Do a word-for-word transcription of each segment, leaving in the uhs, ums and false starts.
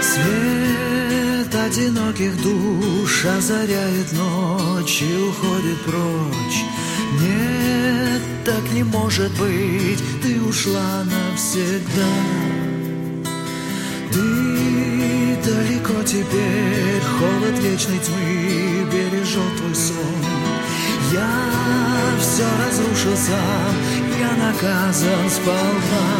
Свет одиноких душ озаряет ночь и уходит прочь. Нет, так не может быть, ты ушла навсегда. Ты далеко теперь, холод вечной тьмы бережет твой сон. Я все разрушил сам, я наказан сполна.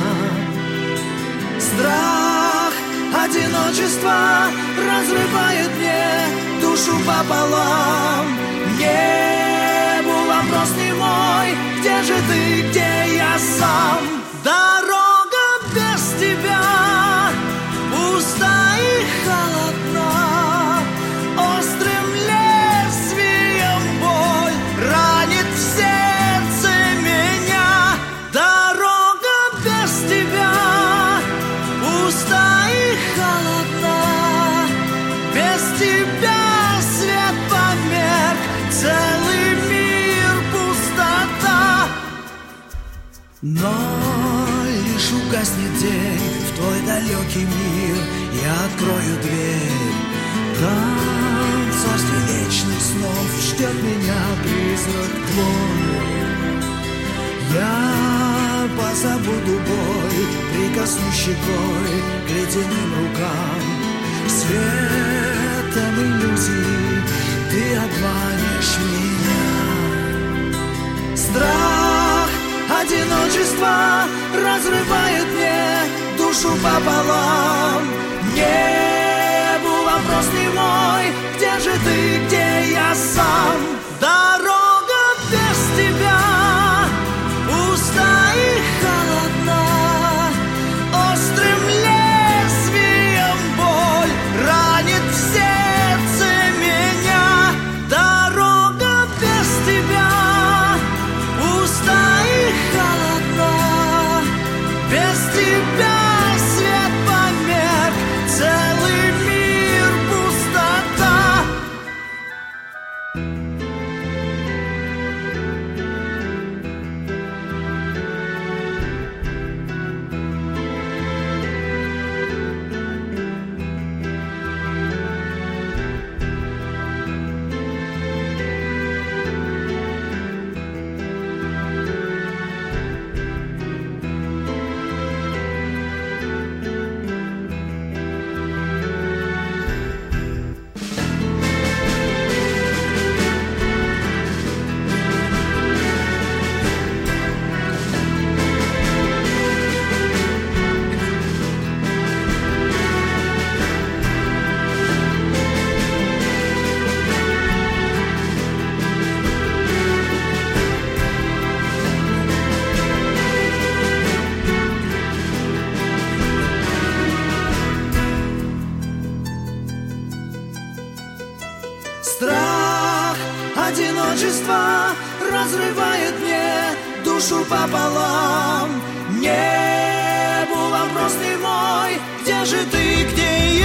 Страх одиночества разрывает мне душу пополам. Небу вопрос не мой, где же ты, где я сам? Дорога без тебя пуста и холодна. Острым лезвием боль ранит в сердце меня. Дорога без тебя пуста и холодна. Без тебя свет померк, целый мир пустота. Но лишь угаснет день в твой далекий мир, я открою дверь. Там в царстве вечных снов ждет меня призрак твой. Я позабуду боль, прикоснусь щекой к ледяным рукам. Светом иллюзий ты обманешь меня. Страх одиночества разрывает мне душу пополам. Небу вопрос не мой, где же ты, где я сам? Дорога без тебя пуста и холодна. Острым лезвием боль ранит в сердце меня. Дорога без тебя пуста и холодна. Без тебя свет померк, целый мир пустота. Страх одиночества разрывает мне душу пополам. Небу вопрос не мой, где же ты, где